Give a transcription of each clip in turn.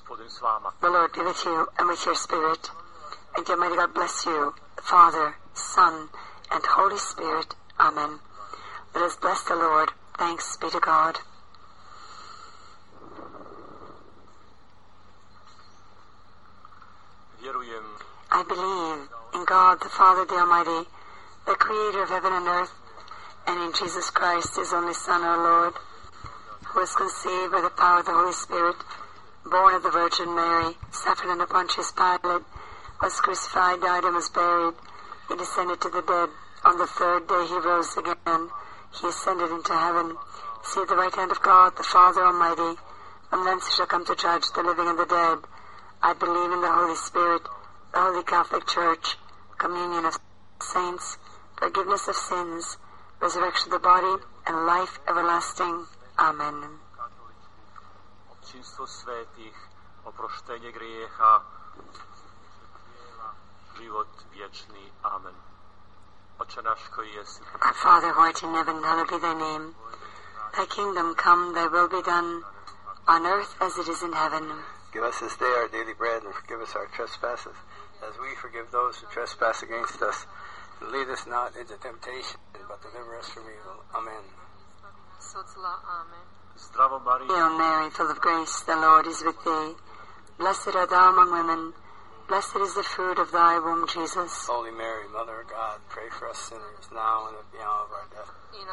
Gospodin s vama. The Lord be with you and with your spirit. And the Almighty God bless you, the Father, Son, and Holy Spirit. Amen. Let us bless the Lord. Thanks be to God. I believe in God, the Father, the Almighty, the Creator of heaven and earth, and in Jesus Christ, His only Son, our Lord, who was conceived by the power of the Holy Spirit, born of the Virgin Mary, suffered under Pontius Pilate, was crucified, died, and was buried. He descended to the dead. On the third day He rose again. He ascended into heaven. See at the right hand of God, the Father Almighty. From thence He shall come to judge the living and the dead. I believe in the Holy Spirit, the Holy Catholic Church, communion of saints, forgiveness of sins, resurrection of the body, and life everlasting. Amen. Občinstvo svätých, oproštenie griecha, život viečný. Amen. Oče náš, koji jesi. Our Father, who art in heaven, hallowed be thy name. Thy kingdom come, thy will be done, on earth as it is in heaven. Give us this day our daily bread, and forgive us our trespasses, as we forgive those who trespass against us. And lead us not into temptation, but deliver us from evil. Amen. Zdravo Maria. Hail Mary, full of grace, the Lord is with thee. Blessed art thou among women. Blessed is the fruit of thy womb, Jesus. Holy Mary, Mother of God, pray for us sinners, now and at the hour of our death.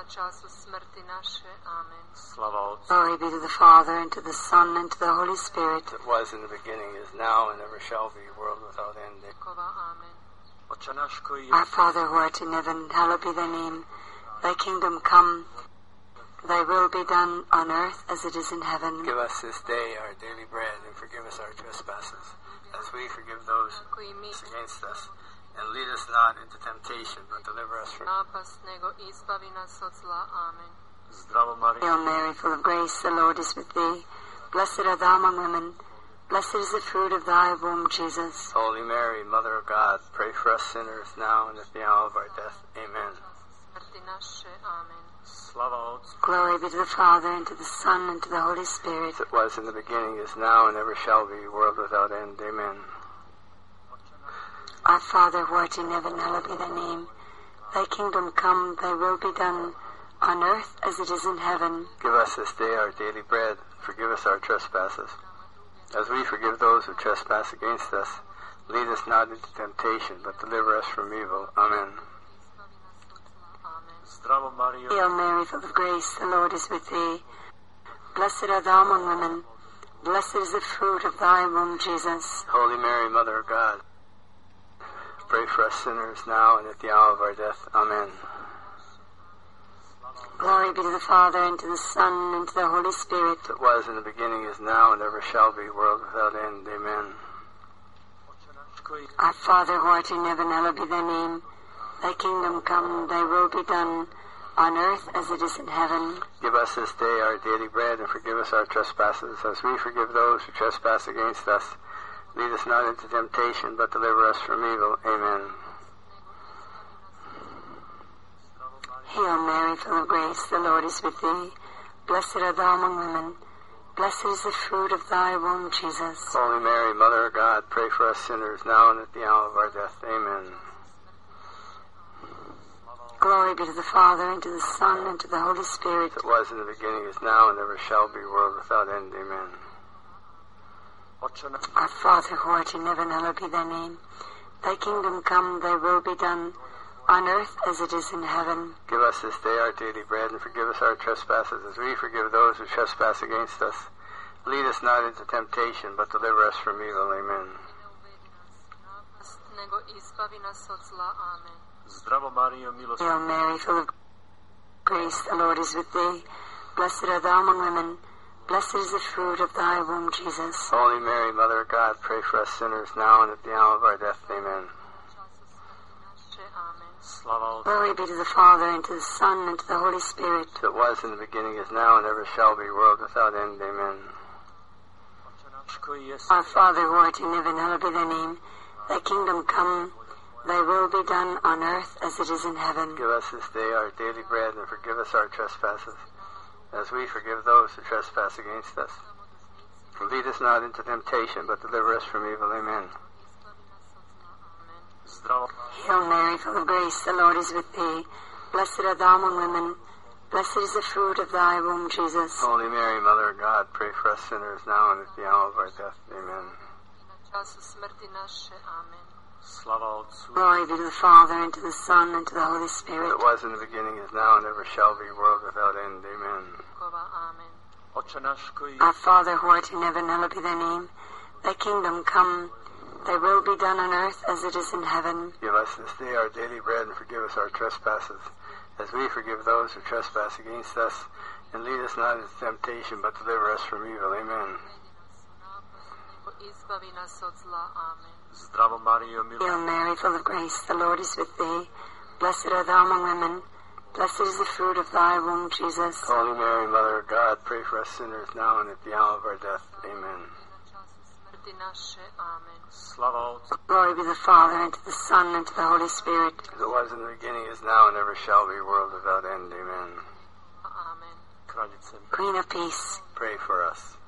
Amen. Slava Otcu. Glory be to the Father, and to the Son, and to the Holy Spirit. As it was in the beginning, is now, and ever shall be, world without end. Amen. Oče náš, koji Our jesi. Father, who art in heaven, hallowed be thy name. Thy kingdom come, thy will be done on earth as it is in heaven. Give us this day our daily bread, and forgive us our trespasses, as we forgive those who sin against us. And lead us not into temptation, but deliver us from Zdravo Maria. Hail Mary, full of grace, the Lord is with thee. Blessed art thou among women. Blessed is the fruit of thy womb, Jesus. Holy Mary, Mother of God, pray for us sinners, now and at the hour of our death. Amen. Slava Otcu. Glory be to the Father, and to the Son, and to the Holy Spirit. As it was in the beginning, is now, and ever shall be, world without end. Amen. Our Father, who art in heaven, hallowed be thy name. Thy kingdom come, thy will be done, on earth as it is in heaven. Give us this day our daily bread. Forgive us our trespasses, as we forgive those who trespass against us. Lead us not into temptation, but deliver us from evil. Amen. Zdravo Maria. Hail Mary, full of grace, the Lord is with thee. Blessed art thou among women. Blessed is the fruit of thy womb, Jesus. Holy Mary, Mother of God, pray for us sinners, now and at the hour of our death. Amen. Glory be to the Father, and to the Son, and to the Holy Spirit. As it was in the beginning, is now, and ever shall be, world without end. Amen. Our Father, who art in heaven, hallowed be thy name. Thy kingdom come, thy will be done, on earth as it is in heaven. Give us this day our daily bread, and forgive us our trespasses, as we forgive those who trespass against us. Lead us not into temptation, but deliver us from evil. Amen. Hail Mary, full of grace, the Lord is with thee. Blessed art thou among women. Blessed is the fruit of thy womb, Jesus. Holy Mary, Mother of God, pray for us sinners, now and at the hour of our death. Amen. Glory be to the Father, and to the Son, and to the Holy Spirit. As it was in the beginning, is now, and ever shall be, world without end. Amen. Our Father, who art in heaven, hallowed be thy name. Thy kingdom come, thy will be done, on earth as it is in heaven. Give us this day our daily bread, and forgive us our trespasses, as we forgive those who trespass against us. Lead us not into temptation, but deliver us from evil. Amen. Zdravo Maria, milosť. Hail Mary, full of grace, the Lord is with thee. Blessed art thou among women. Blessed is the fruit of thy womb, Jesus. Holy Mary, Mother of God, pray for us sinners, now and at the hour of our death. Amen. Slava Otcu. Glory be to the Father, and to the Son, and to the Holy Spirit. As it was in the beginning, is now, and ever shall be, world without end. Amen. Our Father, who art in heaven, hallowed be thy name. Thy kingdom come, thy will be done on earth as it is in heaven. Give us this day our daily bread, and forgive us our trespasses, as we forgive those who trespass against us. Lead us not into temptation, but deliver us from evil. Amen. Zdrowo Hail Mary, full of grace, the Lord is with thee. Blessed art thou among women. Blessed is the fruit of thy womb, Jesus. Holy Mary, Mother of God, pray for us sinners now and at the hour of our death. Amen. Slava Otcu, Glory be to the Father, and to the Son, and to the Holy As Spirit. it was in the beginning, is now, and ever shall be, world without end. Amen. Oče naš koji Our Father, who art in heaven, hallowed be thy name. Thy kingdom come, thy will be done on earth as it is in heaven. Give us this day our daily bread, and forgive us our trespasses, as we forgive those who trespass against us. And lead us not into temptation, but deliver us from evil. Amen. Zdravo Mario, Hail miluj Mary, full of grace, the Lord is with thee. Blessed art thou among women. Blessed is the fruit of thy womb, Jesus. Holy Mary, Mother of God, pray for us sinners now and at the hour of our death. Amen. Slava Otcu, Glory be to the Father, and to the Son, and to the Holy Spirit. As it was in the beginning, is now, and ever shall be, world without end. Amen. Kraljice, Queen of peace, Pray for us.